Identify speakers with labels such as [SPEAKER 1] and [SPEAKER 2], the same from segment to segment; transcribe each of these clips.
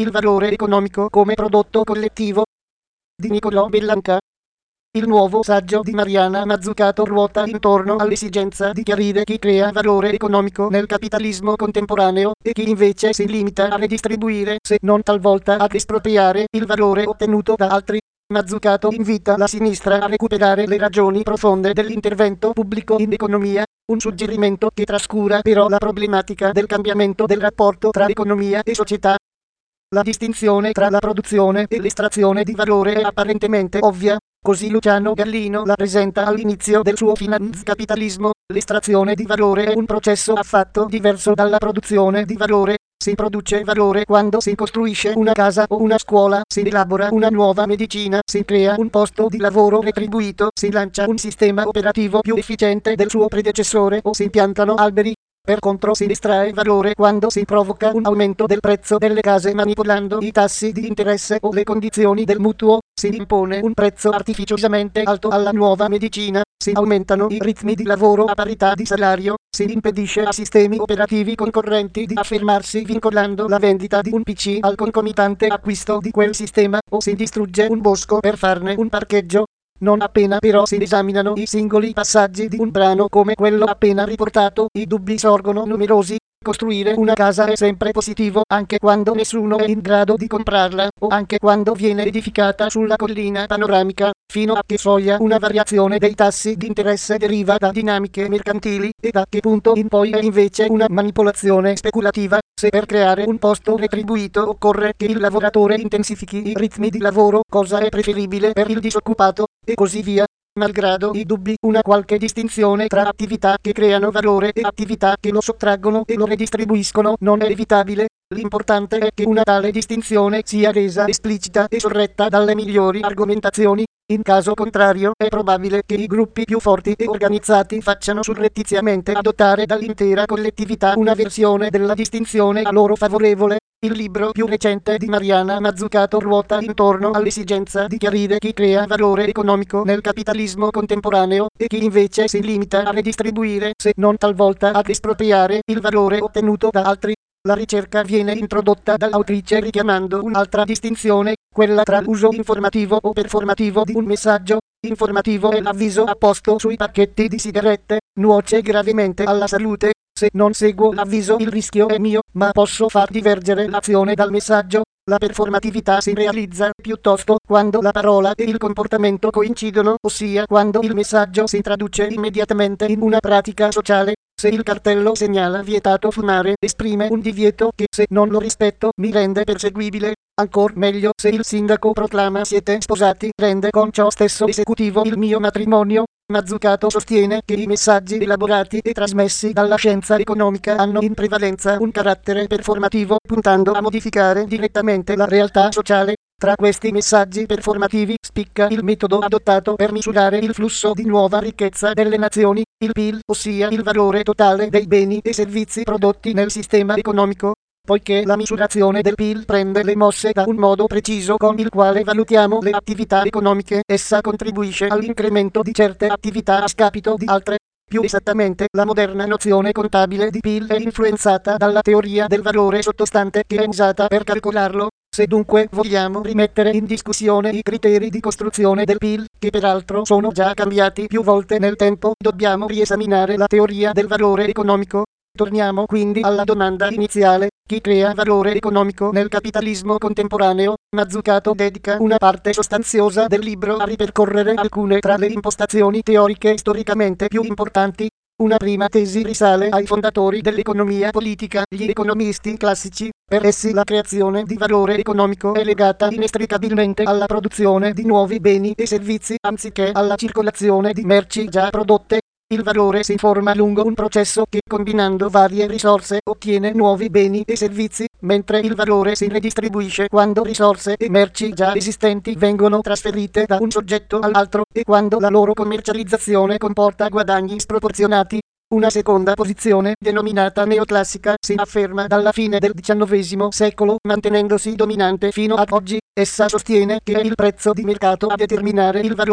[SPEAKER 1] Il valore economico come prodotto collettivo di Niccolò Bellanca. Il nuovo saggio di Mariana Mazzucato ruota intorno all'esigenza di chiarire chi crea valore economico nel capitalismo contemporaneo e chi invece si limita a redistribuire, se non talvolta ad espropriare, il valore ottenuto da altri. Mazzucato invita la sinistra a recuperare le ragioni profonde dell'intervento pubblico in economia, un suggerimento che trascura però la problematica del cambiamento del rapporto tra economia e società. La distinzione tra la produzione e l'estrazione di valore è apparentemente ovvia, così Luciano Gallino la presenta all'inizio del suo Finanzcapitalismo. L'estrazione di valore è un processo affatto diverso dalla produzione di valore. Si produce valore quando si costruisce una casa o una scuola, si elabora una nuova medicina, si crea un posto di lavoro retribuito, si lancia un sistema operativo più efficiente del suo predecessore o si piantano alberi. Per contro si estrae valore quando si provoca un aumento del prezzo delle case manipolando i tassi di interesse o le condizioni del mutuo, si impone un prezzo artificiosamente alto alla nuova medicina, si aumentano i ritmi di lavoro a parità di salario, si impedisce a sistemi operativi concorrenti di affermarsi vincolando la vendita di un PC al concomitante acquisto di quel sistema, o si distrugge un bosco per farne un parcheggio. Non appena però si esaminano i singoli passaggi di un brano come quello appena riportato, i dubbi sorgono numerosi. Costruire una casa è sempre positivo anche quando nessuno è in grado di comprarla, o anche quando viene edificata sulla collina panoramica. Fino a che soglia una variazione dei tassi di interesse deriva da dinamiche mercantili, e da che punto in poi è invece una manipolazione speculativa. Se per creare un posto retribuito occorre che il lavoratore intensifichi i ritmi di lavoro, cosa è preferibile per il disoccupato, e così via. Malgrado i dubbi, una qualche distinzione tra attività che creano valore e attività che lo sottraggono e lo redistribuiscono non è evitabile. L'importante è che una tale distinzione sia resa esplicita e sorretta dalle migliori argomentazioni. In caso contrario, è probabile che i gruppi più forti e organizzati facciano surrettiziamente adottare dall'intera collettività una versione della distinzione a loro favorevole. Il libro più recente di Mariana Mazzucato ruota intorno all'esigenza di chiarire chi crea valore economico nel capitalismo contemporaneo e chi invece si limita a redistribuire, se non talvolta ad espropriare, il valore ottenuto da altri. La ricerca viene introdotta dall'autrice richiamando un'altra distinzione, quella tra l'uso informativo o performativo di un messaggio. Informativo è l'avviso apposto sui pacchetti di sigarette, nuoce gravemente alla salute. Se non seguo l'avviso il rischio è mio, ma posso far divergere l'azione dal messaggio. La performatività si realizza piuttosto quando la parola e il comportamento coincidono, ossia quando il messaggio si traduce immediatamente in una pratica sociale. Se il cartello segnala vietato fumare, esprime un divieto che, se non lo rispetto, mi rende perseguibile. Ancor meglio, se il sindaco proclama siete sposati, rende con ciò stesso esecutivo il mio matrimonio. Mazzucato sostiene che i messaggi elaborati e trasmessi dalla scienza economica hanno in prevalenza un carattere performativo, puntando a modificare direttamente la realtà sociale. Tra questi messaggi performativi spicca il metodo adottato per misurare il flusso di nuova ricchezza delle nazioni, il PIL, ossia il valore totale dei beni e servizi prodotti nel sistema economico. Poiché la misurazione del PIL prende le mosse da un modo preciso con il quale valutiamo le attività economiche, essa contribuisce all'incremento di certe attività a scapito di altre. Più esattamente, la moderna nozione contabile di PIL è influenzata dalla teoria del valore sottostante che è usata per calcolarlo. Se dunque vogliamo rimettere in discussione i criteri di costruzione del PIL, che peraltro sono già cambiati più volte nel tempo, dobbiamo riesaminare la teoria del valore economico. Torniamo quindi alla domanda iniziale: chi crea valore economico nel capitalismo contemporaneo? Mazzucato dedica una parte sostanziosa del libro a ripercorrere alcune tra le impostazioni teoriche storicamente più importanti. Una prima tesi risale ai fondatori dell'economia politica, gli economisti classici. Per essi la creazione di valore economico è legata inestricabilmente alla produzione di nuovi beni e servizi, anziché alla circolazione di merci già prodotte. Il valore si forma lungo un processo che, combinando varie risorse, ottiene nuovi beni e servizi, mentre il valore si redistribuisce quando risorse e merci già esistenti vengono trasferite da un soggetto all'altro e quando la loro commercializzazione comporta guadagni sproporzionati. Una seconda posizione, denominata neoclassica, si afferma dalla fine del XIX secolo, mantenendosi dominante fino ad oggi. Essa sostiene che è il prezzo di mercato a determinare il valore.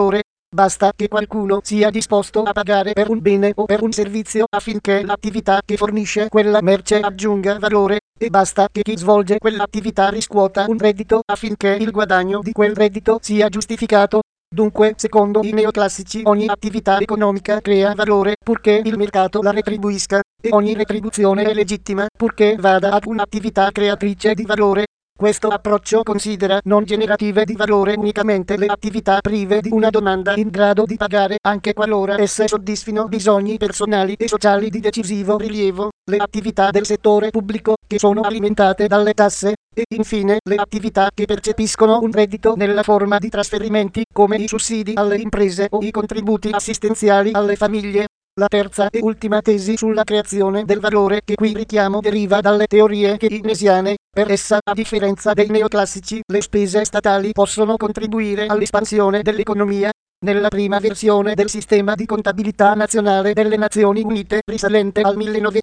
[SPEAKER 1] Basta che qualcuno sia disposto a pagare per un bene o per un servizio affinché l'attività che fornisce quella merce aggiunga valore, e basta che chi svolge quell'attività riscuota un reddito affinché il guadagno di quel reddito sia giustificato. Dunque, secondo i neoclassici, ogni attività economica crea valore purché il mercato la retribuisca, e ogni retribuzione è legittima purché vada ad un'attività creatrice di valore. Questo approccio considera non generative di valore unicamente le attività prive di una domanda in grado di pagare, anche qualora esse soddisfino bisogni personali e sociali di decisivo rilievo, le attività del settore pubblico, che sono alimentate dalle tasse, e infine le attività che percepiscono un reddito nella forma di trasferimenti, come i sussidi alle imprese o i contributi assistenziali alle famiglie. La terza e ultima tesi sulla creazione del valore che qui richiamo deriva dalle teorie keynesiane. Per essa, a differenza dei neoclassici, le spese statali possono contribuire all'espansione dell'economia. Nella prima versione del sistema di contabilità nazionale delle Nazioni Unite, risalente al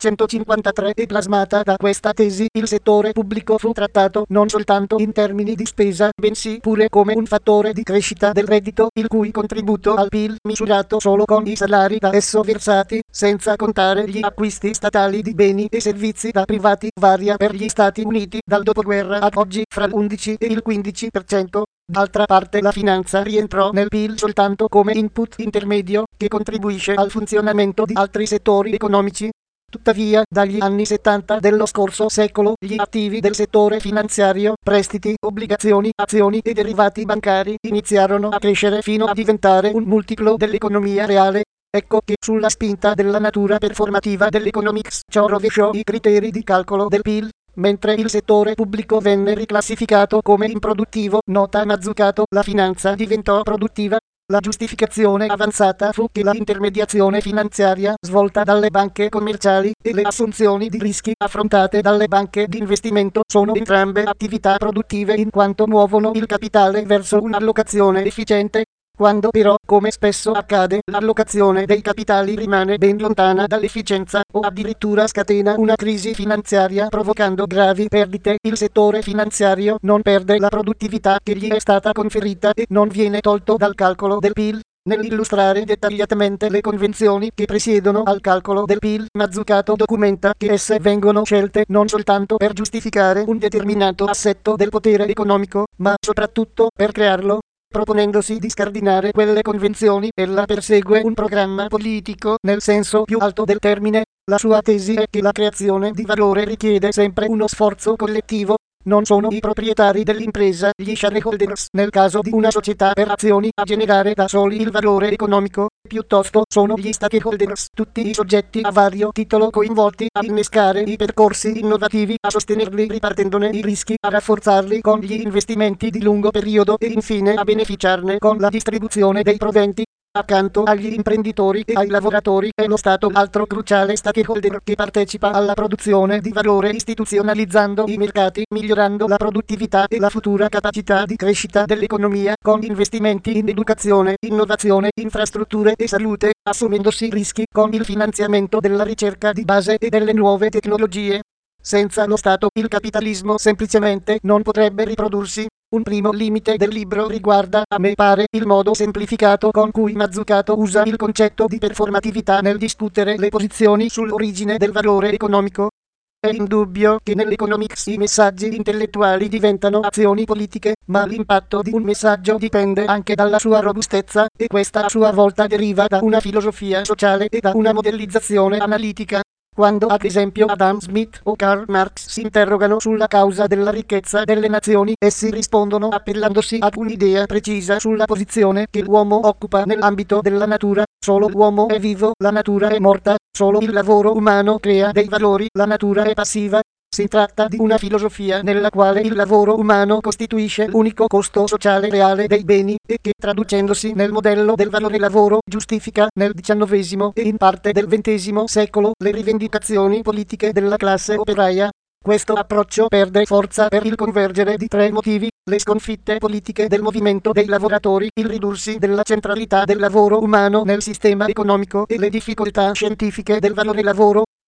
[SPEAKER 1] 1953 e plasmata da questa tesi, il settore pubblico fu trattato non soltanto in termini di spesa, bensì pure come un fattore di crescita del reddito, il cui contributo al PIL, misurato solo con i salari da esso versati, senza contare gli acquisti statali di beni e servizi da privati, varia per gli Stati Uniti dal dopoguerra ad oggi fra l'11 e il 15%. D'altra parte la finanza rientrò nel PIL soltanto come input intermedio che contribuisce al funzionamento di altri settori economici. Tuttavia, dagli anni 70 dello scorso secolo, gli attivi del settore finanziario, prestiti, obbligazioni, azioni e derivati bancari, iniziarono a crescere fino a diventare un multiplo dell'economia reale. Ecco che sulla spinta della natura performativa dell'economics ciò rovesciò i criteri di calcolo del PIL. Mentre il settore pubblico venne riclassificato come improduttivo, nota Mazzucato, la finanza diventò produttiva. La giustificazione avanzata fu che la intermediazione finanziaria svolta dalle banche commerciali e le assunzioni di rischi affrontate dalle banche di investimento sono entrambe attività produttive in quanto muovono il capitale verso un'allocazione efficiente. Quando però, come spesso accade, l'allocazione dei capitali rimane ben lontana dall'efficienza o addirittura scatena una crisi finanziaria provocando gravi perdite, il settore finanziario non perde la produttività che gli è stata conferita e non viene tolto dal calcolo del PIL. Nell'illustrare dettagliatamente le convenzioni che presiedono al calcolo del PIL, Mazzucato documenta che esse vengono scelte non soltanto per giustificare un determinato assetto del potere economico, ma soprattutto per crearlo. Proponendosi di scardinare quelle convenzioni, ella persegue un programma politico nel senso più alto del termine. La sua tesi è che la creazione di valore richiede sempre uno sforzo collettivo. Non sono i proprietari dell'impresa, gli shareholders, nel caso di una società per azioni, a generare da soli il valore economico, piuttosto sono gli stakeholders, tutti i soggetti a vario titolo coinvolti a innescare i percorsi innovativi, a sostenerli ripartendone i rischi, a rafforzarli con gli investimenti di lungo periodo e infine a beneficiarne con la distribuzione dei proventi. Accanto agli imprenditori e ai lavoratori è lo Stato altro cruciale stakeholder che partecipa alla produzione di valore istituzionalizzando i mercati, migliorando la produttività e la futura capacità di crescita dell'economia con investimenti in educazione, innovazione, infrastrutture e salute, assumendosi rischi con il finanziamento della ricerca di base e delle nuove tecnologie. Senza lo Stato il capitalismo semplicemente non potrebbe riprodursi. Un primo limite del libro riguarda, a me pare, il modo semplificato con cui Mazzucato usa il concetto di performatività nel discutere le posizioni sull'origine del valore economico. È indubbio che nell'economics i messaggi intellettuali diventano azioni politiche, ma l'impatto di un messaggio dipende anche dalla sua robustezza, e questa a sua volta deriva da una filosofia sociale e da una modellizzazione analitica. Quando ad esempio Adam Smith o Karl Marx si interrogano sulla causa della ricchezza delle nazioni, essi rispondono appellandosi ad un'idea precisa sulla posizione che l'uomo occupa nell'ambito della natura. Solo l'uomo è vivo, la natura è morta, solo il lavoro umano crea dei valori, la natura è passiva. Si tratta di una filosofia nella quale il lavoro umano costituisce l'unico costo sociale reale dei beni e che, traducendosi nel modello del valore lavoro, giustifica nel XIX e in parte del XX secolo le rivendicazioni politiche della classe operaia. Questo approccio perde forza per il convergere di tre motivi: le sconfitte politiche del movimento dei lavoratori, il ridursi della centralità del lavoro umano nel sistema economico e le difficoltà scientifiche del valore lavoro.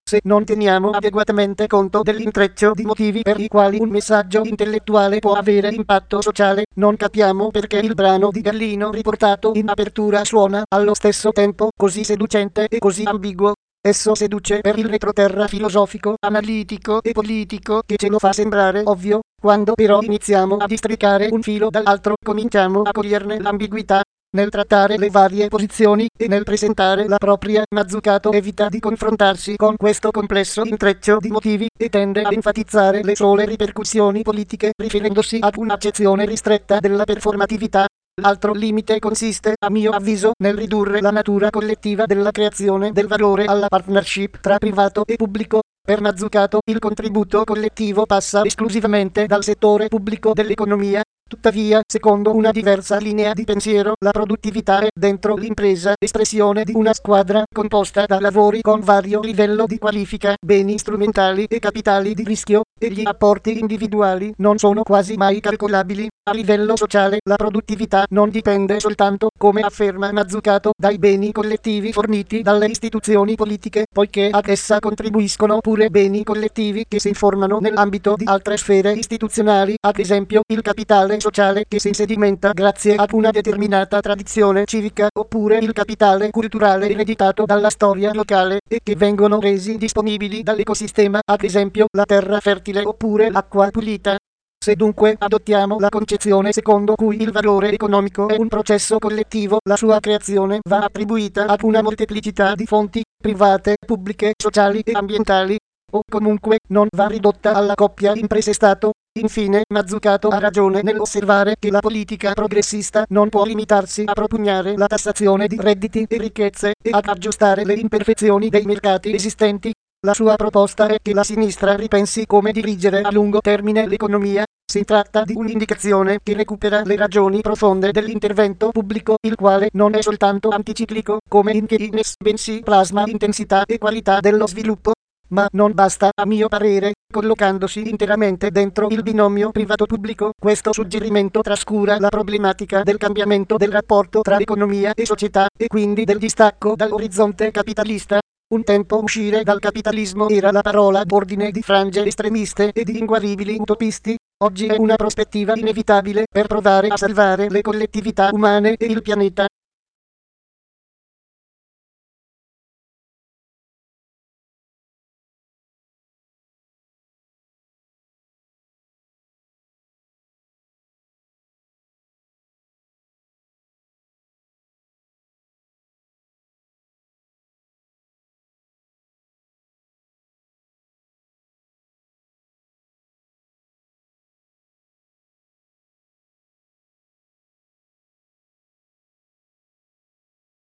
[SPEAKER 1] Se non teniamo adeguatamente conto dell'intreccio di motivi per i quali un messaggio intellettuale può avere impatto sociale, non capiamo perché il brano di Gallino riportato in apertura suona allo stesso tempo così seducente e così ambiguo. Esso seduce per il retroterra filosofico, analitico e politico che ce lo fa sembrare ovvio, quando però iniziamo a districare un filo dall'altro cominciamo a coglierne l'ambiguità. Nel trattare le varie posizioni e nel presentare la propria, Mazzucato evita di confrontarsi con questo complesso intreccio di motivi e tende a enfatizzare le sole ripercussioni politiche riferendosi ad un'accezione ristretta della performatività. L'altro limite consiste, a mio avviso, nel ridurre la natura collettiva della creazione del valore alla partnership tra privato e pubblico. Per Mazzucato il contributo collettivo passa esclusivamente dal settore pubblico dell'economia. Tuttavia, secondo una diversa linea di pensiero, la produttività è dentro l'impresa espressione di una squadra composta da lavori con vario livello di qualifica, beni strumentali e capitali di rischio, e gli apporti individuali non sono quasi mai calcolabili. A livello sociale, la produttività non dipende soltanto, come afferma Mazzucato, dai beni collettivi forniti dalle istituzioni politiche, poiché ad essa contribuiscono pure beni collettivi che si formano nell'ambito di altre sfere istituzionali, ad esempio il capitale sociale che si sedimenta grazie ad una determinata tradizione civica, oppure il capitale culturale ereditato dalla storia locale e che vengono resi disponibili dall'ecosistema, ad esempio la terra fertile oppure l'acqua pulita. Se dunque adottiamo la concezione secondo cui il valore economico è un processo collettivo, la sua creazione va attribuita ad una molteplicità di fonti, private, pubbliche, sociali e ambientali, o comunque non va ridotta alla coppia impresa-Stato. Infine, Mazzucato ha ragione nell'osservare che la politica progressista non può limitarsi a propugnare la tassazione di redditi e ricchezze e ad aggiustare le imperfezioni dei mercati esistenti. La sua proposta è che la sinistra ripensi come dirigere a lungo termine l'economia. Si tratta di un'indicazione che recupera le ragioni profonde dell'intervento pubblico, il quale non è soltanto anticiclico, come in Keynes, bensì plasma intensità e qualità dello sviluppo. Ma non basta, a mio parere, collocandosi interamente dentro il binomio privato-pubblico, questo suggerimento trascura la problematica del cambiamento del rapporto tra economia e società, e quindi del distacco dall'orizzonte capitalista. Un tempo uscire dal capitalismo era la parola d'ordine di frange estremiste e di inguaribili utopisti. Oggi è una prospettiva inevitabile per provare a salvare le collettività umane e il pianeta.